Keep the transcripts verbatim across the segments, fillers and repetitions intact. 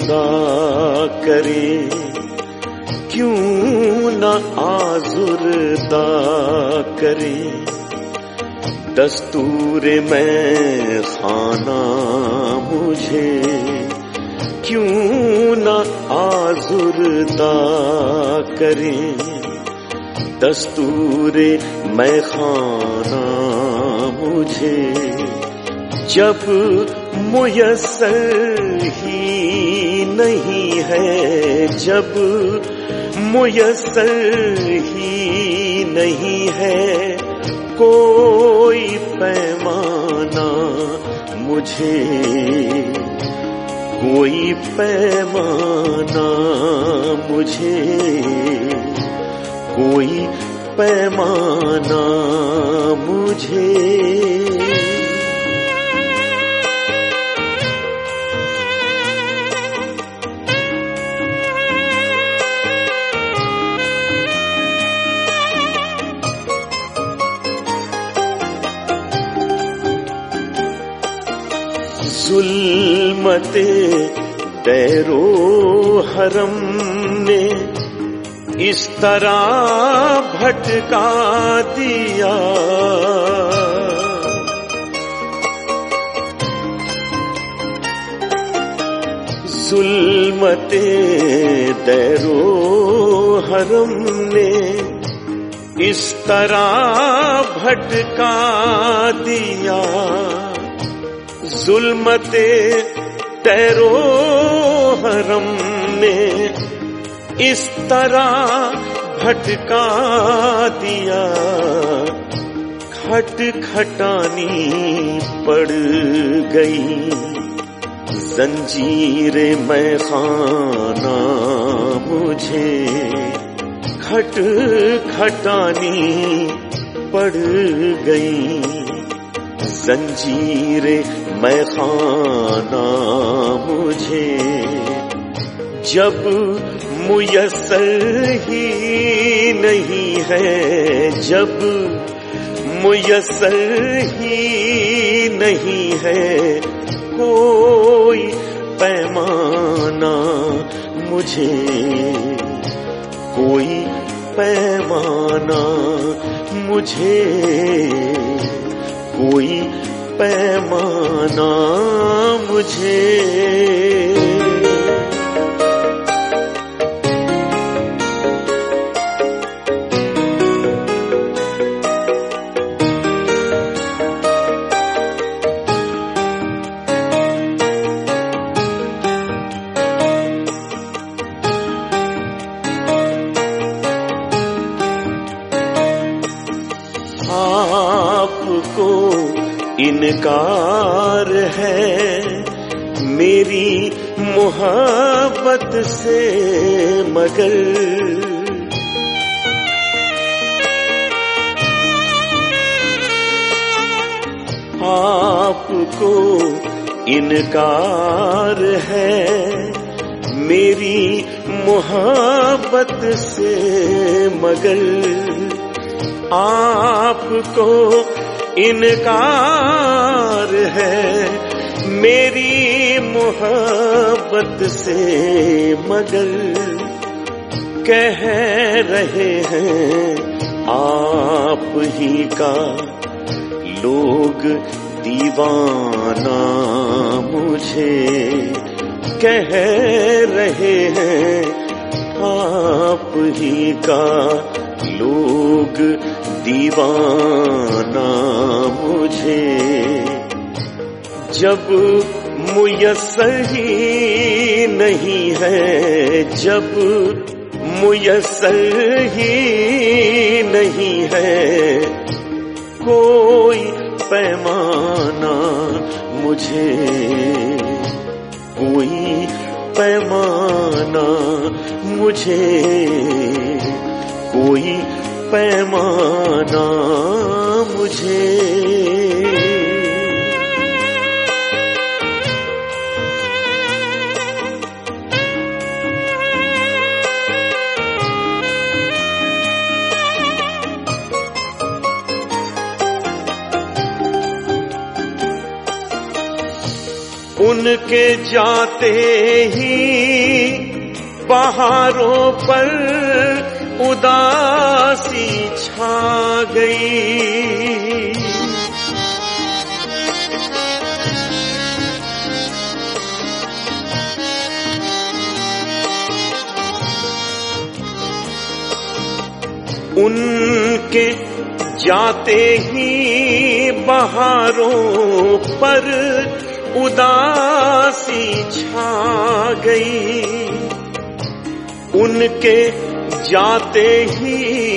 खुदा करे, क्यों न आजुर्दा करे। दस्तूर में खाना मुझे क्यों न आजुर्दा करे। दस्तूर में खाना मुझे जब मुयस्सर ही नहीं है, जब मुयस्सर ही नहीं है कोई पैमाना मुझे, कोई पैमाना मुझे, कोई पैमाना मुझे। ज़ुल्मते दैरो हरम ने इस तरह भटका दिया। ज़ुल्मते दैरो हरम ने इस तरह भटका दिया। ज़ुल्मते तैरो हरम ने इस तरह भटका दिया। खटखटानी पड़ गई जंजीर में खाना मुझे। खटखटानी पड़ गई जंजीर में खाना मुझे। जब मुयस्सर ही नहीं है, जब मुयस्सर ही नहीं है कोई पैमाना मुझे, कोई पैमाना मुझे, कोई पैमाना मुझे। आपको इनकार है मेरी मोहब्बत से, मगर आपको इनकार है मेरी मोहब्बत से, मगर आपको इनकार है मेरी मोहब्बत से, मगर कह रहे हैं आप ही का लोग दीवाना मुझे। कह रहे हैं आप ही का लोग दीवाना मुझे। जब मुयस्सर ही नहीं है, जब मुयस्सर ही नहीं है कोई पैमाना मुझे, कोई पैमाना मुझे, कोई पैमाना मुझे। उनके जाते ही पहाड़ों पर उदासी छा गई। उनके जाते ही बहारों पर उदासी छा गई। उनके जाते ही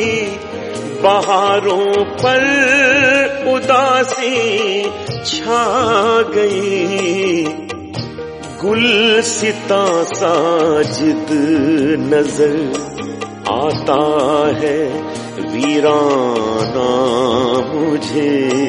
बहारों पर उदासी छा गई। गुलसिता साजिद नजर आता है वीराना मुझे।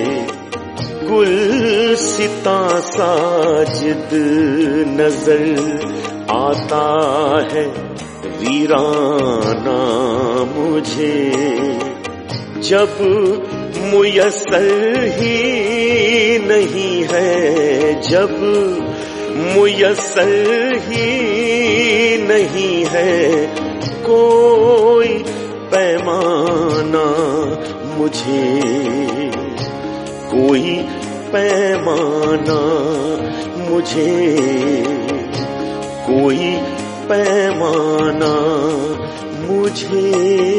गुलसिता साजिद नजर आता है वीराना मुझे। जब मुयस्सर ही नहीं है, जब मुयस्सर ही नहीं है कोई पैमाना मुझे, कोई पैमाना मुझे, कोई पैमाना मुझे।